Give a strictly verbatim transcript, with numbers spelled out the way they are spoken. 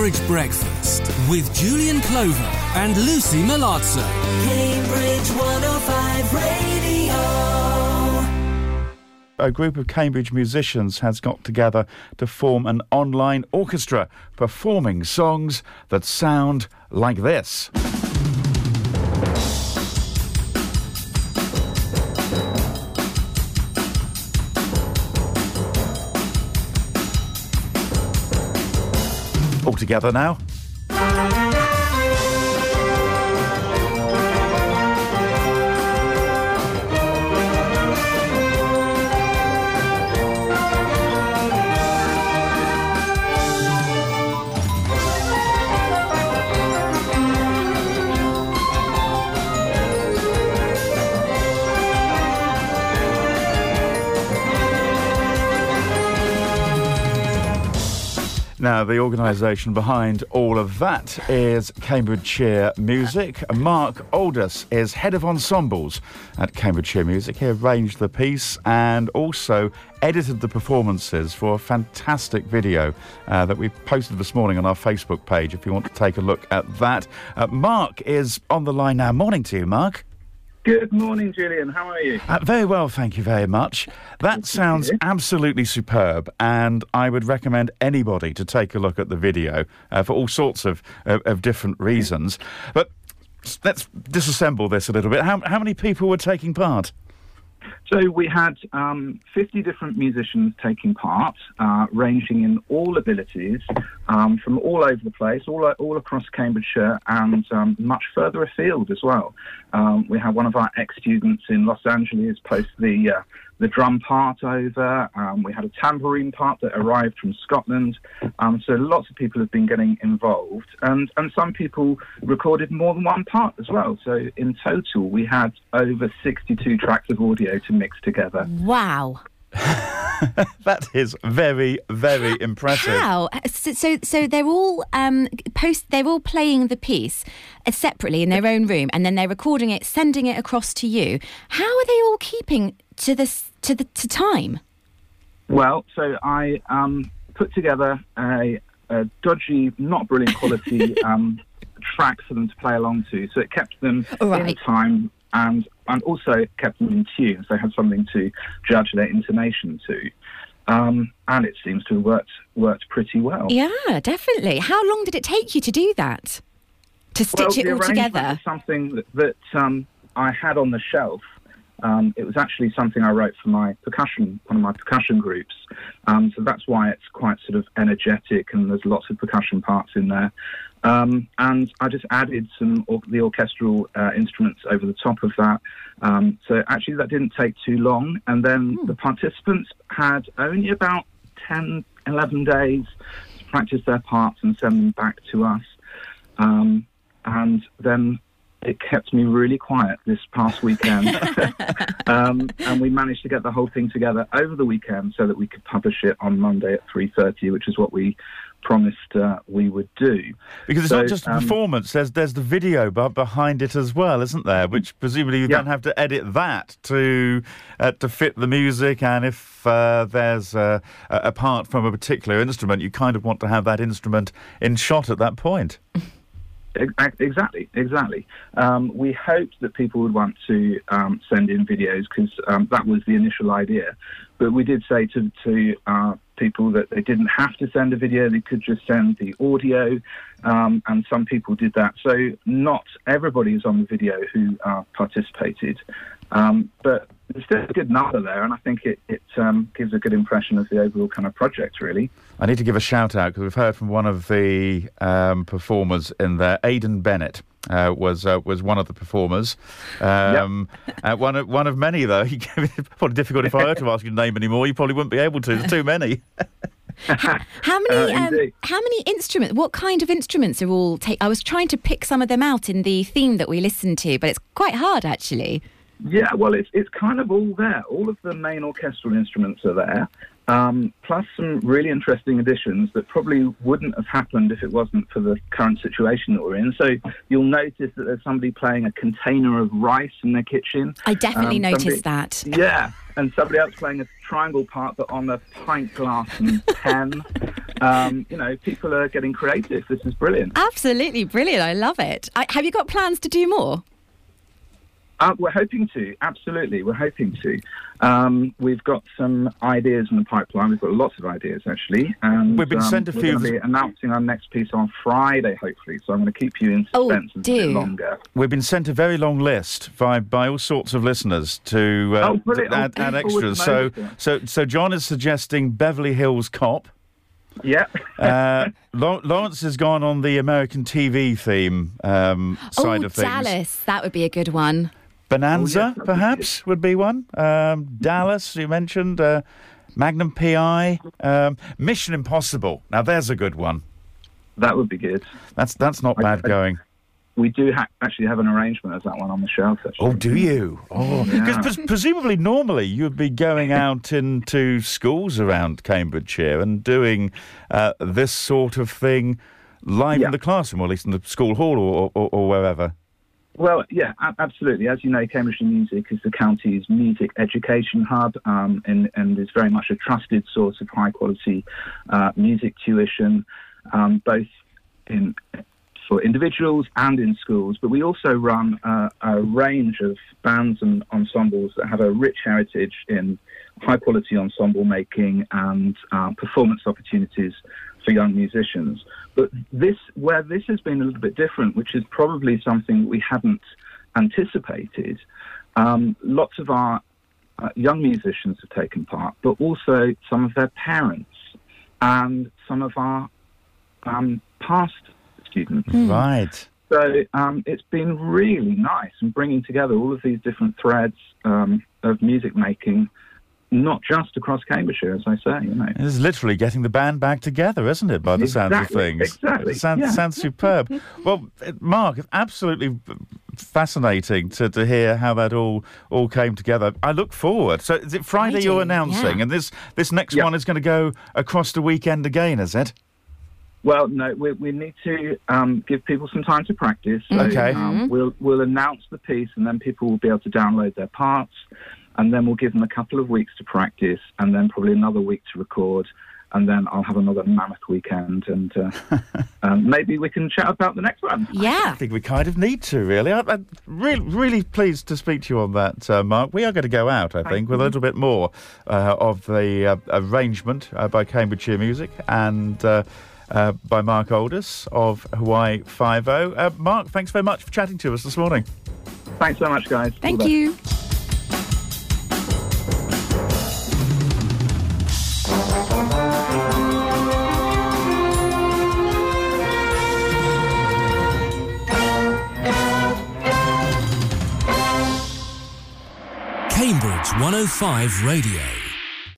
Cambridge Breakfast with Julian Clover and Lucy Malazzo. Cambridge one oh five Radio. A group of Cambridge musicians has got together to form an online orchestra performing songs that sound like this. All together now. Now, the organisation behind all of that is Cambridgeshire Music. Mark Aldous is head of ensembles at Cambridgeshire Music. He arranged the piece and also edited the performances for a fantastic video uh, that we posted this morning on our Facebook page if you want to take a look at that. Uh, Mark is on the line now. Morning to you, Mark. Good morning, Julian. How are you? Uh, very well, thank you very much. That sounds absolutely superb, and I would recommend anybody to take a look at the video uh, for all sorts of, of, of different reasons. But let's disassemble this a little bit. How, how many people were taking part? So we had um, fifty different musicians taking part, uh, ranging in all abilities, um, from all over the place, all all across Cambridgeshire and um, much further afield as well. Um, we had one of our ex-students in Los Angeles post the uh, the drum part over. Um, we had a tambourine part that arrived from Scotland. Um, so lots of people have been getting involved, and and some people recorded more than one part as well. So in total, we had over sixty-two tracks of audio to mix together. Wow. That is very, very impressive. How? So, so, so they're all um, post. They're all playing the piece uh, separately in their own room, and then they're recording it, sending it across to you. How are they all keeping to this to the to time? Well, so I um, put together a, a dodgy, not brilliant quality um, track for them to play along to, so it kept them Right. in time. And and also kept them in tune, so they had something to judge their intonation to. Um, and it seems to have worked, worked pretty well. Yeah, definitely. How long did it take you to do that? To stitch well, it all the arrangement together? was something that, that um, I had on the shelf. Um, it was actually something I wrote for my percussion, one of my percussion groups. Um, so that's why it's quite sort of energetic, and there's lots of percussion parts in there. Um, and I just added some or- the orchestral uh, instruments over the top of that. Um, so actually that didn't take too long. And then Hmm. the participants had only about ten, eleven days to practice their parts and send them back to us. Um, and then it kept me really quiet this past weekend. um, and we managed to get the whole thing together over the weekend so that we could publish it on Monday at three thirty, which is what we promised uh, we would do. Because it's So, not just a um, performance, there's there's the video b- behind it as well, isn't there? Which presumably you Yeah. then have to edit that to uh, to fit the music, and if uh, there's uh, a a part from a particular instrument, you kind of want to have that instrument in shot at that point. Ex- Exactly, exactly. Um, we hoped that people would want to um, send in videos because um, that was the initial idea. But we did say to, to uh, people that they didn't have to send a video, they could just send the audio, um, and some people did that. So not everybody is on the video who uh, participated. Um, but there's still a good number there, and I think it, it um, gives a good impression of the overall kind of project, really. I need to give a shout out because we've heard from one of the um, performers in there. Aidan Bennett uh, was uh, was one of the performers. Um, yep. uh, one of one of many though. He gave it probably difficult if I were to ask you to name any more. You probably wouldn't be able to. There's too many. How many? Uh, um, how many instruments? What kind of instruments are all? Ta- I was trying to pick some of them out in the theme that we listened to, but it's quite hard actually. Yeah, well, it's it's kind of all there. All of the main orchestral instruments are there, um, plus some really interesting additions that probably wouldn't have happened if it wasn't for the current situation that we're in. So you'll notice that there's somebody playing a container of rice in their kitchen. I definitely Um, noticed somebody- that. Yeah, and somebody else playing a triangle part but on a pint glass and pen. um, you know, people are getting creative. This is brilliant. Absolutely brilliant. I love it. I, have you got plans to do more? Uh, we're hoping to, absolutely. We're hoping to. Um, we've got some ideas in the pipeline. We've got lots of ideas, actually. And, We've been um, sent a we're few... going to be announcing our next piece on Friday, hopefully. So I'm going to keep you in suspense oh, a bit longer. We've been sent a very long list by, by all sorts of listeners to, uh, oh, to add, oh, add extras. So, so, so John is suggesting Beverly Hills Cop. Yeah. uh, Lawrence has gone on the American T V theme um, side oh, of things. Dallas, that would be a good one. Bonanza, oh, yes, perhaps, would be one. Um, Dallas, you mentioned. Uh, Magnum P I. Um, Mission Impossible. Now, there's a good one. That would be good. That's that's not I, bad I, going. We do ha- actually have an arrangement as that one on the shelf. Actually. Oh, do you? Oh, because Yeah. pres- presumably normally you'd be going out into schools around Cambridgeshire and doing uh, this sort of thing live Yeah. in the classroom, or at least in the school hall or, or, or wherever. Well, yeah, a- absolutely. As you know, Cambridgeshire Music is the county's music education hub, um, and, and is very much a trusted source of high-quality uh, music tuition, um, both in for individuals and in schools. But we also run uh, a range of bands and ensembles that have a rich heritage in high-quality ensemble making and uh, performance opportunities for young musicians. But this, where this has been a little bit different, which is probably something we hadn't anticipated, um, lots of our uh, young musicians have taken part, but also some of their parents and some of our um, past students. Mm. Right. So um, it's been really nice and bringing together all of these different threads um, of music making, not just across Cambridgeshire, as I say, you know. It is literally getting the band back together, isn't it, by the Exactly, sounds of things? exactly, It sounds, yeah. sounds superb. Well, Mark, it's absolutely fascinating to, to hear how that all all came together. I look forward. So is it Friday I do, you're announcing? yeah. And this, this next Yeah. one is going to go across the weekend again, is it? Well, no, we, we need to um, give people some time to practice. So, Okay. um, we'll, we'll announce the piece and then people will be able to download their parts, and then we'll give them a couple of weeks to practice and then probably another week to record, and then I'll have another mammoth weekend, and uh, um, maybe we can chat about the next one. Yeah. I think we kind of need to, really. I, I'm really, really pleased to speak to you on that, uh, Mark. We are going to go out, I think, with a little bit more uh, of the uh, arrangement uh, by Cambridgeshire Music and uh, uh, by Mark Aldous of Hawaii Five-O. Uh, Mark, thanks very much for chatting to us this morning. Thanks so much, guys. All Thank the best. you. Cambridge one oh five Radio.